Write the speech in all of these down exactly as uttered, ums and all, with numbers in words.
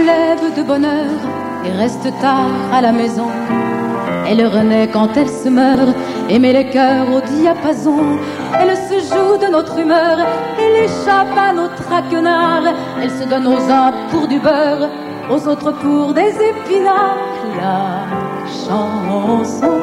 lève de bonne heure et reste tard à la maison. Elle renaît quand elle se meurt et met les cœurs au diapason. Elle se joue de notre humeur, elle échappe à nos traquenards. Elle se donne aux uns pour du beurre, aux autres pour des épinards. La chanson,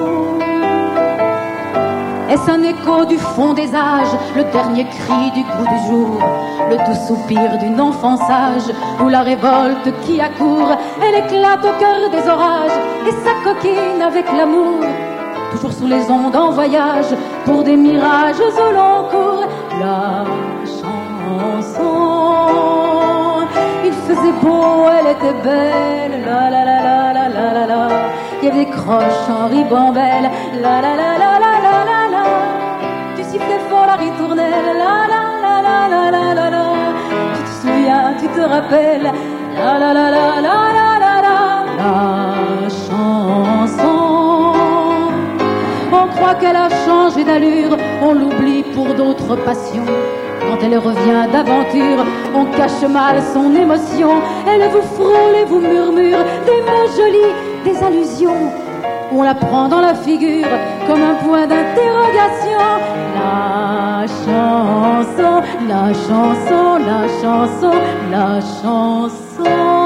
est-ce un écho du fond des âges, le dernier cri du goût du jour, le doux soupir d'une enfant sage, ou la révolte qui accourt? Elle éclate au cœur des orages et s'acoquine avec l'amour, toujours sous les ondes en voyage, pour des mirages au long cours. La chanson, il faisait beau, elle était belle, la la la la la la la la. Il y avait des croches en ribambelle, la la la la la la la la. Tu sifflais fort la ritournelle, la la la la la la la la. Tu te souviens, tu te rappelles, la la la la la la la la. La chanson, on croit qu'elle a changé d'allure, on l'oublie pour d'autres passions. Quand elle revient d'aventure, on cache mal son émotion. Elle vous frôle et vous murmure des mots jolis, des allusions. On la prend dans la figure comme un point d'interrogation. La chanson, la chanson, la chanson, la chanson.